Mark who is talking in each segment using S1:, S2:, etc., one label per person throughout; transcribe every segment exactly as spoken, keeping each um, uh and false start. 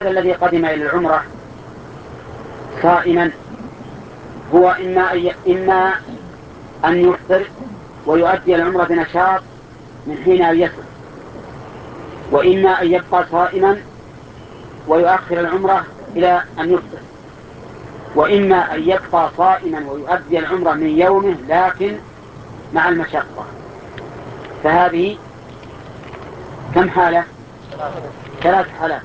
S1: الذي قدم إلى العمرة صائما هو إما أن إما أن يفطر ويؤدي العمرة بنشاط من حين أن يصل، وإما أن يبقى صائما ويؤخر العمرة إلى أن يفطر، وإما أن يبقى صائما ويؤدي العمرة من يومه لكن مع المشقة. فهذه كم حالة؟ ثلاث حالات.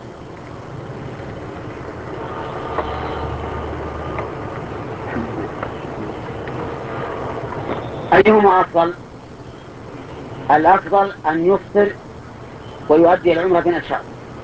S1: أيهما أفضل؟ الأفضل أن يفطر ويؤدي العمرة بنشاط،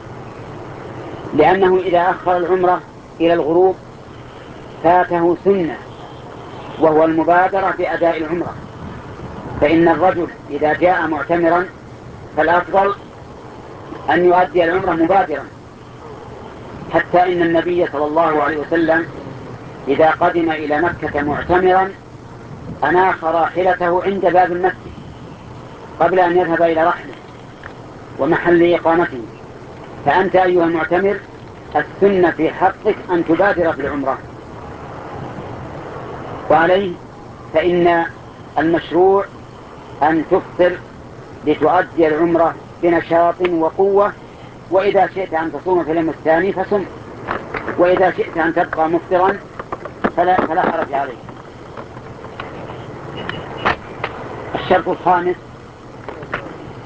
S1: لأنه إذا أخر العمرة إلى الغروب فاته سنة وهو المبادرة بأداء العمرة. فإن الرجل إذا جاء معتمرا فالأفضل أن يؤدي العمرة مبادرا، حتى إن النبي صلى الله عليه وسلم إذا قدم إلى مكة معتمرا أناخ راحلته عند باب المسجد قبل أن يذهب إلى رحله ومحل إقامته. فأنت أيها المعتمر السنة في حقك أن تبادر في العمرة. وعليه فإن المشروع أن تفطر لتؤدي العمرة بنشاط وقوة، وإذا شئت أن تصوم في اليوم الثاني فصم، وإذا شئت أن تبقى مفطرا فلا, فلا حرج عليك. الشرط الخامس